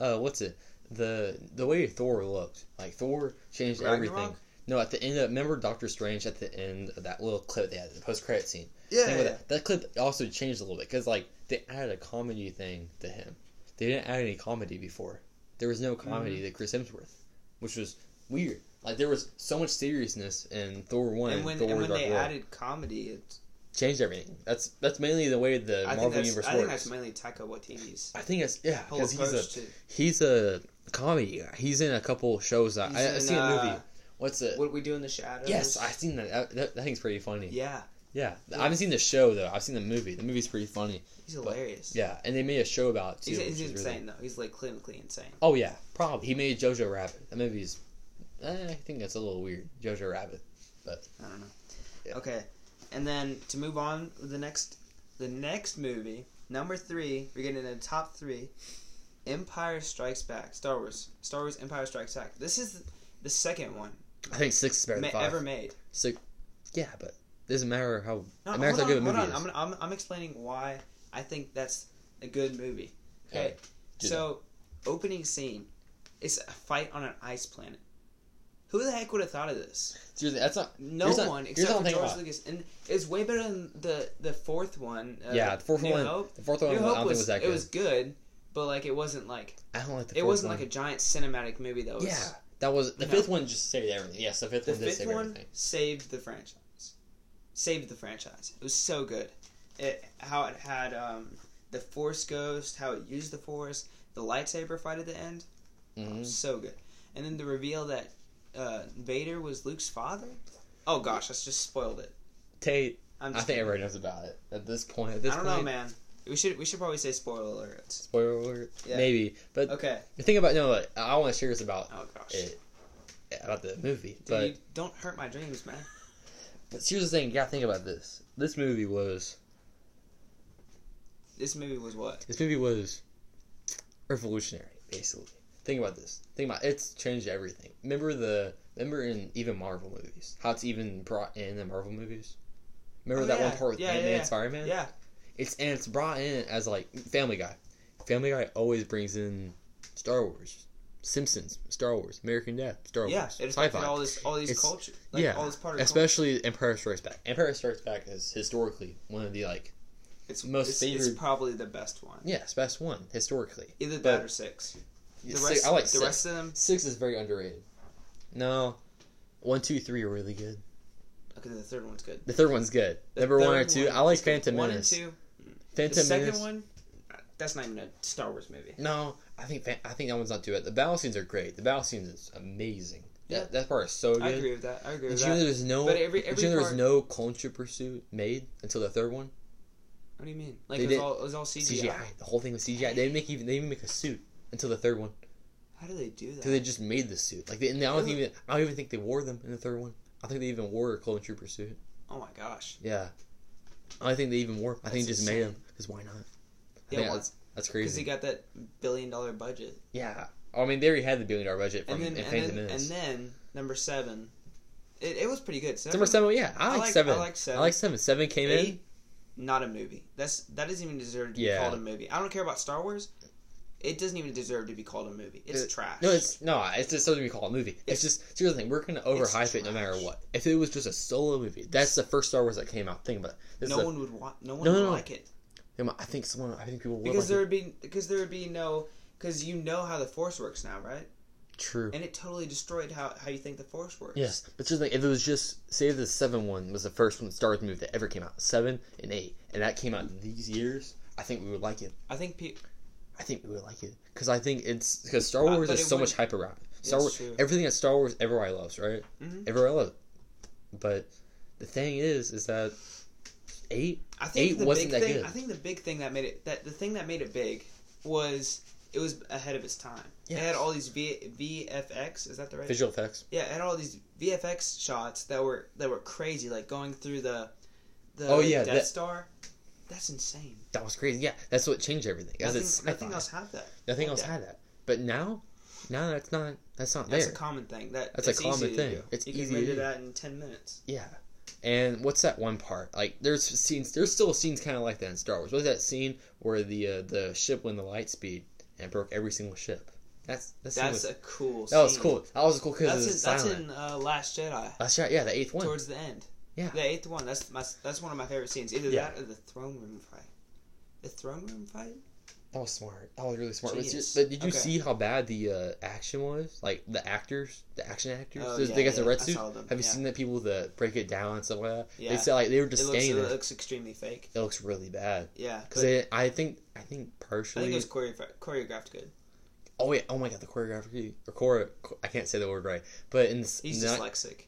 the way Thor looked, Thor changed everything. No, at the end, remember Doctor Strange at the end of that little clip they had, the post-credit scene.
Yeah.
That clip also changed a little bit because they added a comedy thing to him. They didn't add any comedy before. There was no comedy to Chris Hemsworth, which was weird. There was so much seriousness in Thor 1 and Thor Dark World.
And when they added comedy, it
changed everything. That's mainly the way the Marvel universe works.
I think that's mainly Taika Waititi's.
I think it's because he's a comedy guy. He's in a couple shows that I've seen a movie. What's it?
What We Do in the Shadows?
Yes, I've seen that. That thing's pretty funny.
Yeah.
Yeah. I haven't seen the show though. I've seen the movie. The movie's pretty funny.
He's hilarious.
Yeah, and they made a show about it too.
He's insane though. He's clinically insane.
Oh yeah, probably. He made Jojo Rabbit. That movie's. I think that's a little weird, Jojo Rabbit, but
I don't know. Yeah. Okay, and then to move on, the next movie, number 3, we're getting into the top 3. Empire Strikes Back. Star Wars Empire Strikes Back. This is the second one.
I think 6 is better than 5.
Ever made.
6. Yeah, but it doesn't matter how.
No,
it matters how good a movie is.
I'm explaining why I think that's a good movie. Okay, so opening scene, it's a fight on an ice planet. Who the heck would have thought of this?
Seriously, that's not
no one except for George Lucas, and it's way better than the fourth one.
The fourth one.
Hope.
The fourth one. I don't think was that good.
It was good, but it wasn't
I don't like the fourth one.
It wasn't like a giant cinematic movie though.
That was the fifth one. Just saved everything. Yes, the fifth one did save everything.
Saved the franchise. It was so good. How it had the Force Ghost, how it used the Force, the lightsaber fight at the end. So good, and then the reveal that Vader was Luke's father. Oh gosh, that's just spoiled it.
Tate, I think everybody knows about it at this point.
I don't know, man. We should probably say spoiler alert.
Spoiler alert, maybe. But
okay.
The thing about I want to share this about.
Oh gosh.
About the movie,
dude,
but
you don't hurt my dreams, man.
But here's the thing: you gotta think about this. This movie was
what?
This movie was revolutionary, basically. Think about this. It's changed everything. Remember in even Marvel movies, how it's even brought in the Marvel movies. Remember that one part with Ant-Man and Spider-Man?
Yeah.
It's brought in as Family Guy. Family Guy always brings in Star Wars. Simpsons, Star Wars, American Dad, Star Wars.
Yeah, it affected all these culture. Like,
yeah,
all this part of
especially Empire Strikes Back. Empire Strikes Back is historically one of the
it's
favorite.
It's probably the best one.
Yeah, it's best one historically.
Either that or 6.
I like
the rest of them.
6 is very underrated. No, 1, 2, 3 are really good.
Okay, the third one's good.
The third one's good. Number 1 or 2. I like Phantom Menace.
1 and 2.
Phantom
the second
Menace.
one, that's not even a Star Wars movie.
No, I think that one's not too bad. The battle scenes are great. The battle scenes is amazing.
Yeah.
That part is so good.
I agree with that.
Did you know there's no?
But every
there was no clone trooper suit made until the third one?
What do you mean? Like it was all CGI.
The whole thing was CGI. They didn't even make a suit until the third one.
How do they do that?
Because they just made the suit. Like I don't even think they wore them in the third one. I think they even wore a clone trooper suit.
Oh my gosh.
Yeah. I think they even wore them. I think they just made them because why not? That's crazy.
Because he got that $1 billion budget.
Yeah. I mean, they already had the $1 billion budget from Phantom
And
Menace.
then number 7, it was pretty good.
Number 7, yeah, I like 7.
I like 7.
I like 7. 7 came
8,
in.
Not a movie. That doesn't even deserve to be called a movie. I don't care about Star Wars. It doesn't even deserve to be called a movie. It's trash.
No, it just doesn't be called a movie. It's just here's the thing: we're gonna overhype it no matter what. If it was just a solo movie, that's the first Star Wars that came out. Think about it.
No one would like it.
I think people would
because there would be no because you know how the Force works now, right?
True.
And it totally destroyed how you think the Force works.
Yes, but just like if it was just say the 7 one was the first one Star Wars movie that ever came out, 7 and 8, and that came out these years, I think we would like it. I think we would like it because Star Wars is so much hype around it. Star Wars, everything that Star Wars, everybody loves, right?
Mm-hmm.
Everybody loves it. But the thing is that 8 wasn't that good.
I think the big thing that made it big was it was ahead of its time. Yes. It had all these VFX. Is that the right?
Visual effects.
Yeah, it had all these VFX shots that were crazy, like going through the Death Star. That's insane.
That was crazy. Yeah, that's what changed everything.
Nothing else had that.
Nothing else had that. But now that's not there.
That's a common thing. That's
a common thing. It's
easy. You can render that in 10 minutes.
Yeah. And what's that one part? Like, there's still scenes kind of like that in Star Wars. What's that scene where the ship went the light speed and broke every single ship? That's
a cool scene.
That was cool. That was cool because it was silent.
That's in Last Jedi.
Last Jedi, yeah, the 8th one.
Towards the end.
Yeah.
The 8th one. That's one of my favorite scenes. Either that or the throne room fight. The throne room fight?
That was smart. That was really smart.
Genius.
But did you see how bad the action was? Like, the action actors?
Oh,
they got the red suit?
Have
you seen the people that break it down and stuff like that?
Yeah.
They said, like, they were just standing there.
It looks extremely fake.
It looks really bad.
Yeah.
Because I think partially...
I think it was choreographed good.
Oh, yeah. Oh, my God. The choreography... I can't say the word right. But
he's dyslexic.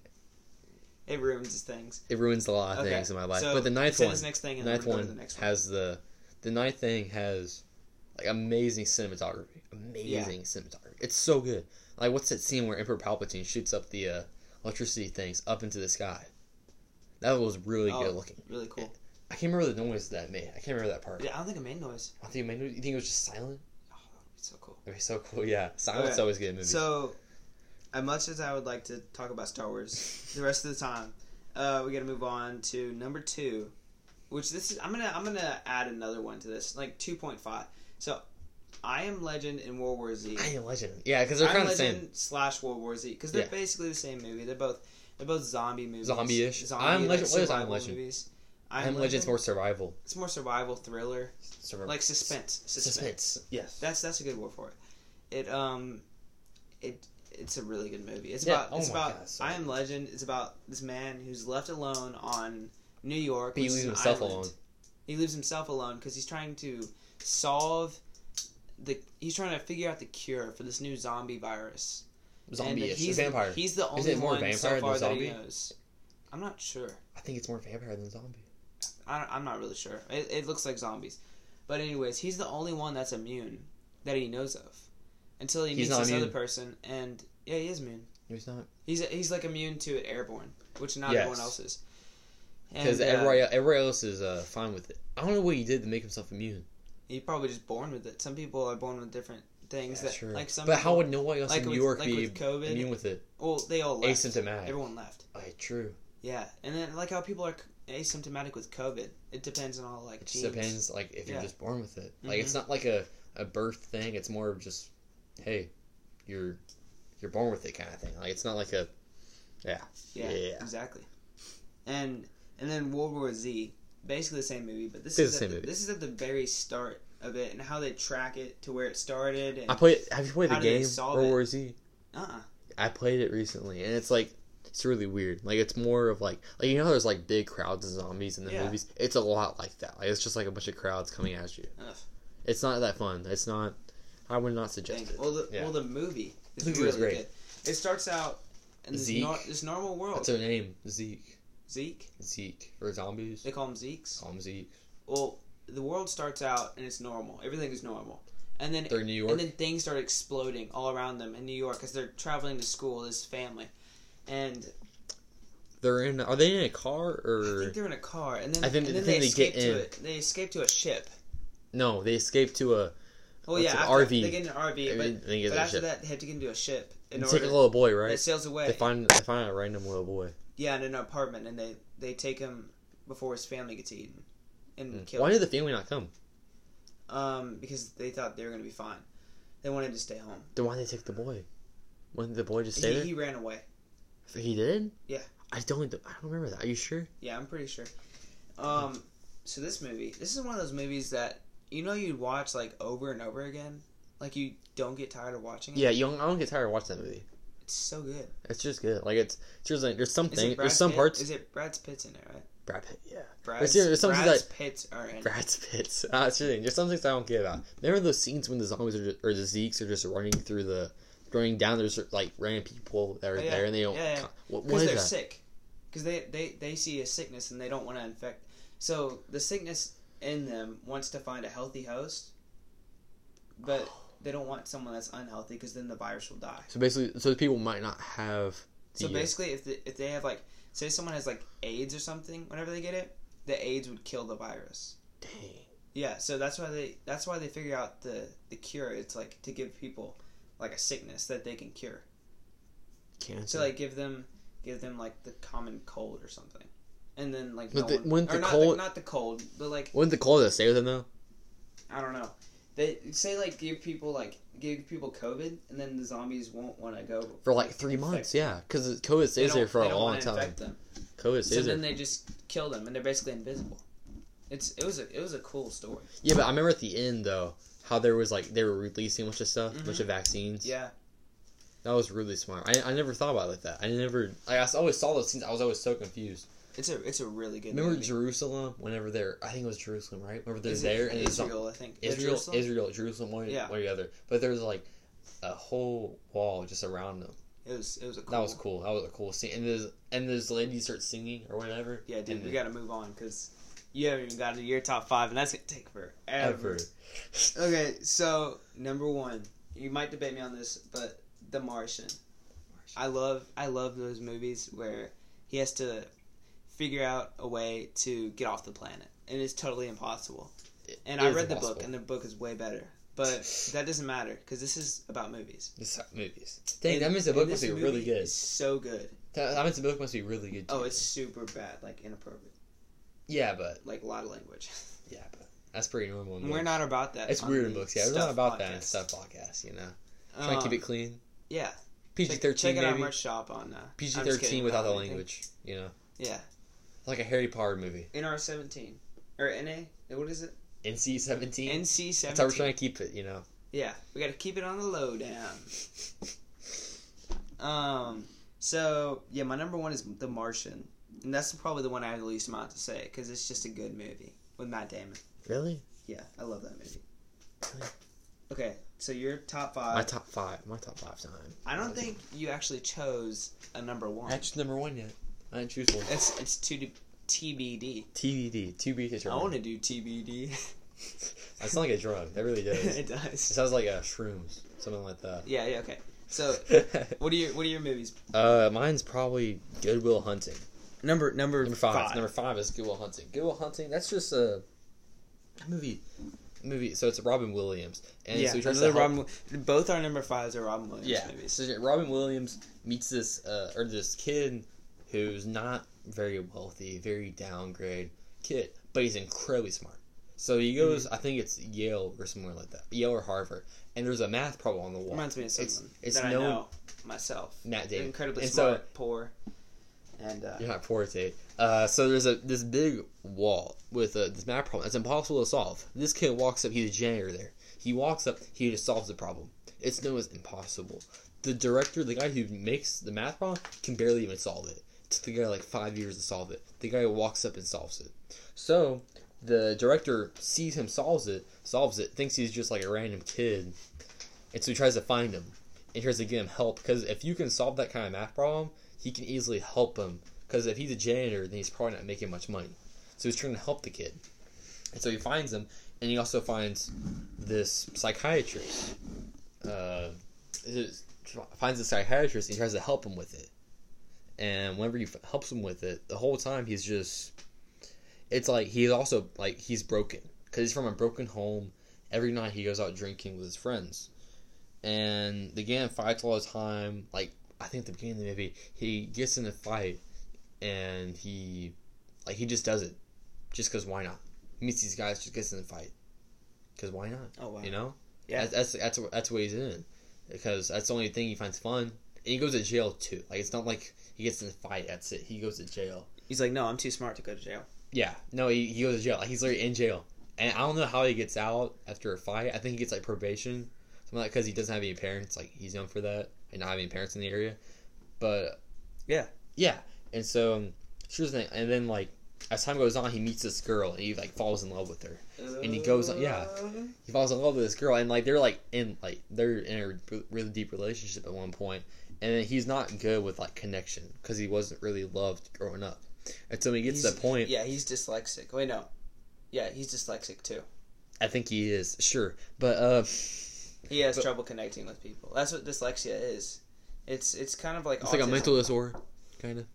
It ruins things.
It ruins a lot of things in my life. So but the ninth one...
This next thing and
the ninth one
the next one.
has the... The ninth thing has... Like, amazing cinematography. Cinematography. It's so good. Like, what's that scene where Emperor Palpatine shoots up the electricity things up into the sky? That was really good looking.
Really cool.
I can't remember the noise that made. I can't remember that part.
Yeah, I don't think it made noise.
I think it made noise. You think it was just silent?
Oh, that would be so cool.
It would be so cool, yeah. Silence always good in movies.
So, as much as I would like to talk about Star Wars the rest of the time, we got to move on to number 2, which this is... I'm gonna add another one to this, like 2.5. So, I Am Legend and World War Z.
I Am Legend. Yeah, because they're kind of the same.
/ World War Z. Because they're basically the same movie. They're both zombie movies.
Zombie-ish. I Am Legend. What is I Am Legend?
Movies.
I Am Legend's more survival.
It's more survival, thriller. Like suspense.
Yes.
That's a good word for it. It's a really good movie. It's about I Am Legend. It's about this man who's left alone on New York.
He leaves himself alone.
He leaves himself alone because he's trying to he's trying to figure out the cure for this new zombie virus.
Zombie-ish. Vampire.
He's the only one so far that he knows. I'm not sure.
I think it's more vampire than zombie.
I'm not really sure. It looks like zombies. But anyways, he's the only one that's immune that he knows of. Until he meets this other person, and yeah, he is immune.
He's not.
He's like immune to it airborne, which not everyone else is.
Because everybody else is fine with it. I don't know what he did to make himself immune.
He's probably just born with it. Some people are born with different things. Like some.
But how would nobody else in New York be
COVID,
immune with it?
Well, they all left.
Asymptomatic.
Everyone left.
Oh, true.
Yeah, and then like how people are asymptomatic with COVID. It depends on all
It just depends, like if you're just born with it. Like it's not like a birth thing. It's more of just, hey, you're born with it kind of thing. Like it's not like a yeah
exactly. And then World War Z, basically the same movie, but this is at the very start of it and how they track it to where it started. And
have you played the game World War Z? I played it recently, and it's like it's really weird. Like it's more of like you know there's like big crowds of zombies in the movies. It's a lot like that. Like it's just like a bunch of crowds coming at you. It's not that fun. It's not. I would not suggest it.
Well, the movie is really
great.
Good. It starts out in this normal world.
What's their name? Zeke.
Zeke?
Or zombies?
They call them Zeeks?
Call them Zeeks.
Well, the world starts out and it's normal. Everything is normal. And then
they're in New York?
And then things start exploding all around them in New York because they're traveling to school, this family. And
are they in a car or?
I think they're in a car. And then,
they escape to
it. They escape to a ship.
No, they escape to a...
Oh yeah,
RV.
They get in an RV, but after that, they have to get into a ship.
Take a little boy, right?
It sails away.
They find a random little boy.
Yeah, in an apartment, and they take him before his family gets eaten and killed.
Why did the family not come?
Because they thought they were going to be fine. They wanted to stay home.
Then why did they take the boy? Wouldn't the boy just stay there?
He ran away.
He did?
Yeah.
I don't remember that. Are you sure?
Yeah, I'm pretty sure. So this is one of those movies that you'd watch like over and over again. Like you don't get tired of watching it.
Yeah, I don't get tired of watching that movie.
It's so good.
It's just good. Like it's just like there's some parts.
Is it Brad Pitt's in it, right?
Brad Pitt, yeah.
Brad's Pitts are in it.
Brad's Pitts. That's the thing. There's some things I don't get about. Remember those scenes when the zombies or the Zeeks are just running down. There's like random people that are there and they don't.
Yeah.
What
is
they're
that? Sick. Because they see a sickness and they don't want to infect. So the sickness in them wants to find a healthy host, but they don't want someone that's unhealthy because then the virus will die.
So basically, the people might not have.
Basically, if they have like, say someone has like AIDS or something, whenever they get it, the AIDS would kill the virus.
Dang.
Yeah, so that's why they figure out the cure. It's like to give people like a sickness that they can cure.
Cancer.
So like give them like the common cold or something. And then like
not
the cold, but like
wouldn't the cold stay with them though?
I don't know. They say like give people COVID, and then the zombies won't want to go
for like 3 months. Yeah, because COVID stays there for a long time. COVID stays there.
So then they just kill them, and they're basically invisible. It was a cool story.
Yeah, but I remember at the end though how there was like they were releasing a bunch of stuff, a bunch of vaccines.
Yeah.
That was really smart. I never thought about it like that. I always saw those scenes. I was always so confused.
It's a really good
Remember
movie.
Jerusalem? Whenever they're... I think it was Jerusalem, right? Whenever they're
there...
and
Israel, I think.
Jerusalem, one or the other. But there was like a whole wall just around them.
It was a cool...
That was cool. That was a cool scene. And this lady starts singing or whatever.
Yeah, dude, we gotta move on because you haven't even got to your top 5 and that's gonna take forever. Okay, so number 1. You might debate me on this, but The Martian. I love those movies where he has to figure out a way to get off the planet, and it's totally impossible. And I read the book, and the book is way better. But that doesn't matter because this is about movies.
This is about movies. Dang, that means the book must be really good.
It's so good.
That means the book must be really good too.
Oh, it's super bad, like inappropriate.
Yeah, but
like a lot of language.
Yeah, but that's pretty normal. In
We're not about that.
It's weird in books. Yeah, we're not about that in stuff podcasts. You know, trying to keep it clean.
Yeah.
PG-13.
Check out our merch shop on
PG-13 without the language. You know.
Yeah.
Like a Harry Potter movie.
NR-17. Or NA? What is it?
NC-17?
NC-17.
That's how we're trying to keep it, you know.
Yeah. We gotta keep it on the low down. So, yeah, my number 1 is The Martian. And that's probably the one I have the least amount to say, because it's just a good movie with Matt Damon.
Really?
Yeah, I love that movie. Really? Okay, so your top 5.
My top 5 time.
I don't think you actually chose a number 1.
I actually number 1 yet. I didn't choose one.
It's TBD.
TBD. To be determined.
I want to do TBD.
That sounds like a drug. That really does.
It does. It
sounds like shrooms, something like that.
Yeah. Okay. So, what are your movies?
Mine's probably Good Will Hunting.
Number
5. Number 5 is Good Will Hunting. Good Will Hunting. That's just a movie. So it's Robin Williams. And
yeah.
So
both our number 5s are Robin Williams movies.
So Robin Williams meets this kid who's not very wealthy, very downgrade kid, but he's incredibly smart. So he goes, I think it's Yale or somewhere like that, Yale or Harvard, and there's a math problem on the wall.
Reminds me of someone that I know myself.
Matt Damon.
Incredibly smart, poor, and
you're not poor, Tate. So there's this big wall with this math problem. It's impossible to solve. This kid walks up. He's a janitor there. He walks up. He just solves the problem. It's known as impossible. The director, the guy who makes the math problem, can barely even solve it. It took the guy like 5 years to solve it. The guy walks up and solves it. So the director sees him solves it, thinks he's just like a random kid, and so he tries to find him and tries to get him help, because if you can solve that kind of math problem, he can easily help him, because if he's a janitor, then he's probably not making much money. So he's trying to help the kid, and so he finds him, and he also finds this psychiatrist. Finds the psychiatrist and he tries to help him with it, and whenever he helps him with it, the whole time he's just, it's like he's also like he's broken because he's from a broken home. Every night he goes out drinking with his friends, and the gang fights all the time. Like I think at the beginning of the movie, he gets in a fight, and he just does it, just because why not? He meets these guys, just gets in a fight, because why not?
Oh wow,
you know,
yeah,
that's what he's in, because that's the only thing he finds fun. And he goes to jail too. Like it's not like he gets in a fight. That's it. He goes to jail.
He's like, no, I'm too smart to go to jail.
Yeah, no, he goes to jail. Like he's literally in jail. And I don't know how he gets out after a fight. I think he gets like probation, something like, because he doesn't have any parents. Like he's young for that, and not having parents in the area. But yeah. And so here's the thing. And then like as time goes on, he meets this girl, and he like falls in love with her. And he goes on, he falls in love with this girl, and like they're in a really deep relationship at one point. And then he's not good with like connection because he wasn't really loved growing up. And so when he gets to the point,
yeah, he's dyslexic. Wait, no. Yeah, he's dyslexic too.
I think he is, sure. But
he has trouble connecting with people. That's what dyslexia is. It's kind of like
it's autism. Like a mental disorder, kind of.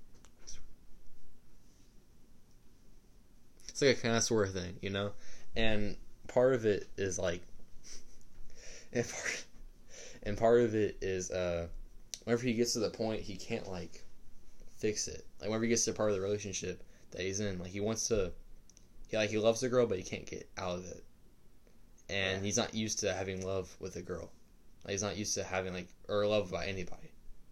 It's like a kind of sort of thing, you know? And part of it is like and part of it is whenever he gets to the point he can't like fix it. Like whenever he gets to part of the relationship that he's in, like he wants to he loves the girl, but he can't get out of it. And he's not used to having love with a girl. Like he's not used to having or love by anybody.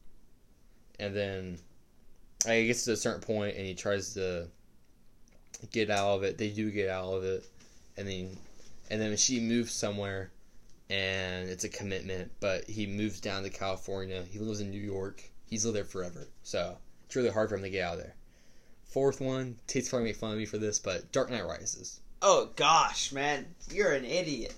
And then he gets to a certain point and he tries to get out of it. They do get out of it. And then she moves somewhere and it's a commitment, but he moves down to California. He lives in New York. He's lived there forever. So it's really hard for him to get out of there. Fourth one, Tate's probably make fun of me for this, but Dark Knight Rises.
Oh gosh, man, you're an idiot.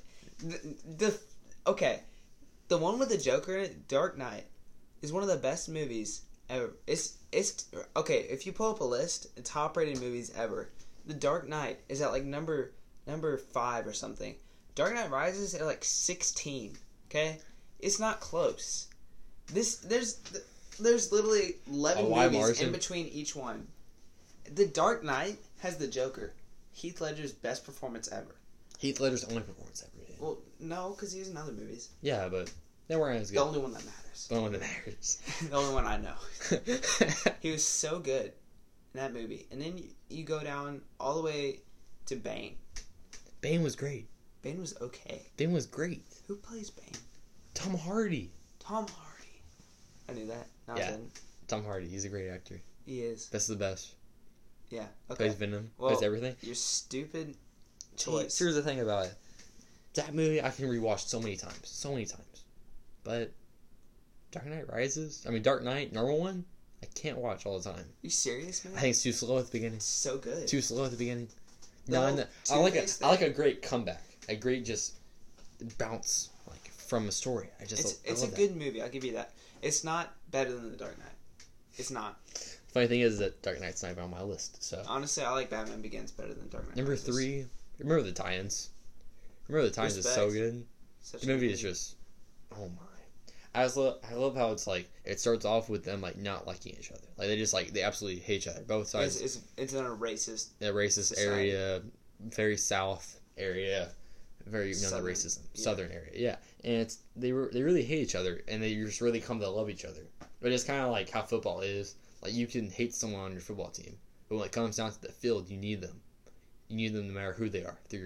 Okay, the one with the Joker in it, Dark Knight, is one of the best movies ever. It's okay. If you pull up a list of top rated movies ever, The Dark Knight is at like number 5 or something. Dark Knight Rises at like 16. Okay, it's not close. There's literally 11 movies in between each one. The Dark Knight has the Joker. Heath Ledger's best performance ever.
Heath Ledger's only performance ever. Yeah.
Well, no, because he was in other movies.
Yeah, but they weren't as good.
The only one that matters.
The only one that matters.
The only one I know. He was so good in that movie. And then you go down all the way to Bane.
Bane was great.
Bane was okay.
Bane was great.
Who plays Bane?
Tom Hardy.
Tom Hardy. I knew that. No,
yeah. Tom Hardy. He's a great actor.
He is.
Best of the best.
Yeah. Okay.
Plays Venom. Plays everything.
Your stupid choice.
Here's the thing about it. That movie I can rewatch so many times. But Dark Knight, normal one, I can't watch all the time.
You serious, man?
I think it's too slow at the beginning.
It's so good.
Too slow at the beginning. No, I like a great comeback. A great just bounce from a story.
It's a good movie. I'll give you that. It's not better than The Dark Knight. It's not.
Funny thing is that Dark Knight's not even on my list. So
honestly, I like Batman Begins better than Dark Knight.
Number 3. Remember the Tie-ins. Is so good. The movie is just, oh my! I love how it's it starts off with them not liking each other. They just they absolutely hate each other. Both sides.
It's in a racist.
A racist society. Area, very south area, very
Southern,
racism, southern area. Yeah, and they really hate each other, and they just really come to love each other. But it's kind of like how football is. You can hate someone on your football team, but when it comes down to the field, you need them. You need them no matter who they are.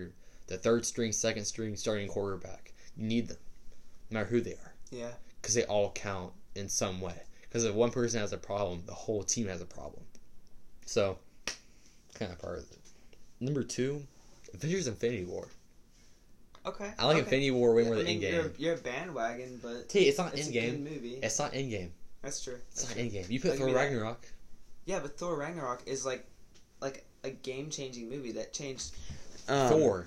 the third string, second string, starting quarterback. You need them, no matter who they are.
Yeah.
Because they all count in some way. Because if one person has a problem, the whole team has a problem. So, kind of part of it. Number 2, Avengers Infinity War.
Okay.
I like Infinity War way more than Endgame.
You're a bandwagon, but
it's not
it's
Endgame.
a good movie.
It's not Endgame.
That's true.
It's not Endgame. You put Thor Ragnarok.
Yeah, but Thor Ragnarok is like a game-changing movie that changed.
Thor.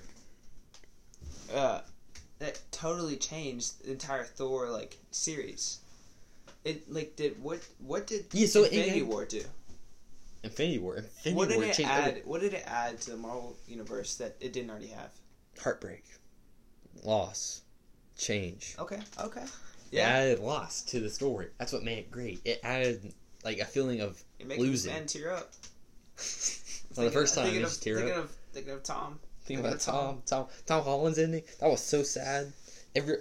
That totally changed the entire Thor series. It did what did Infinity War do?
Infinity War
What did
changed
it add? What did it add to the Marvel universe that it didn't already have?
Heartbreak, loss, change.
Okay.
It added loss to the story. That's what made it great. It added a feeling of losing.
It makes men tear up.
The first time, you tear up.
Thinking of Tom.
Thinking about Tom Holland's ending. That was so sad. Every.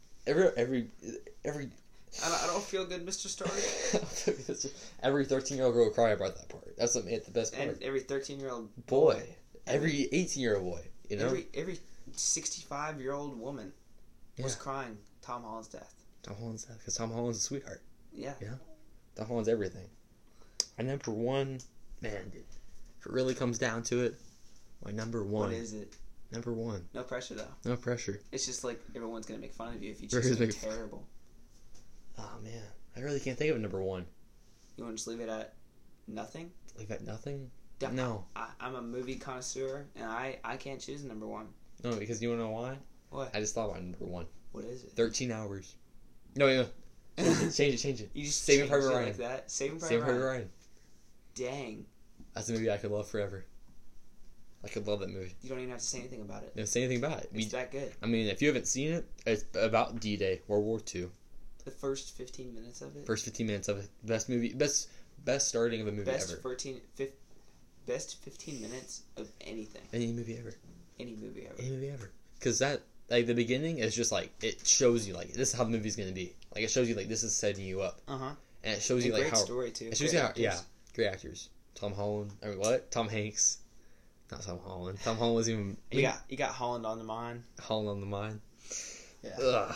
I don't feel good, Mr. Stark.
Every 13-year-old girl would cry about that part. That's what made it the best part.
And every 13-year-old
boy. Every 18-year-old boy. You know.
Every 65-year-old woman was crying Tom Holland's death.
Tom Holland's death, because Tom Holland's a sweetheart.
Yeah.
Tom Holland's everything. My number 1, man, dude, if it really comes down to it, my number 1.
What is it?
Number 1.
No pressure, though.
No pressure.
It's just everyone's going to make fun of you if you choose something terrible.
Oh, man. I really can't think of a number 1.
You want to just leave it at nothing?
Leave it at nothing?
Yeah,
no.
I'm a movie connoisseur, and I can't choose a number 1.
No, because you want to know why?
What?
I just thought about number 1.
What is it?
13 Hours. No. Change it.
You just
Saving Private Ryan.
Like that? Saving
Private Ryan.
Dang.
That's a movie I could love forever. I could love that movie.
You don't even have to say anything about it.
Don't say anything about it.
It's that good.
I mean, if you haven't seen it, it's about D-Day, World War II.
The first 15 minutes of it?
First 15 minutes of it. Best movie. Best starting of a movie ever.
Best 15 minutes of anything.
Any movie ever.
Any movie ever.
Because that, the beginning is just it shows you, this is how the movie's going to be. It shows you, this is setting you up.
Uh-huh.
And it shows you,
great
how...
story, too.
It shows you how... Yeah. Great actors. Tom Holland. I mean, what? Tom Hanks. Not Tom Holland. Tom Holland was even...
You got Holland on the mind.
Holland on the mind.
Yeah.
Ugh.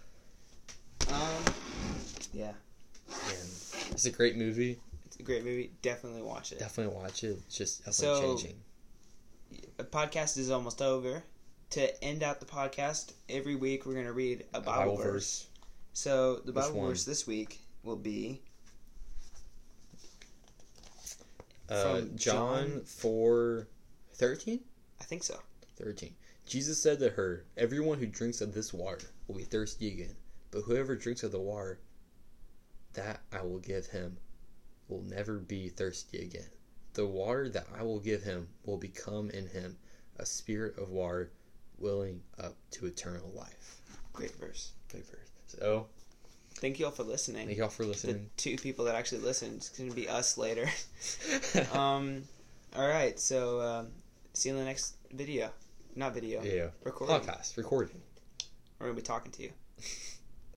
Yeah.
Man, it's a great movie.
It's a great movie. Definitely watch it.
Definitely watch it. It's just definitely changing.
The podcast is almost over. To end out the podcast, every week we're going to read a Bible verse. So the Bible verse this week will be
from John 4:13?
I think so.
13. Jesus said to her, "Everyone who drinks of this water will be thirsty again, but whoever drinks of the water that I will give him will never be thirsty again. The water that I will give him will become in him a spirit of water welling up to eternal life."
Great verse.
So,
thank you all for listening.
Thank you all for listening.
The 2 people that actually listened. It's going to be us later. All right. So, see you in the next video. Not video.
Yeah.
Recording.
Podcast. Recording.
We're going to be talking to you.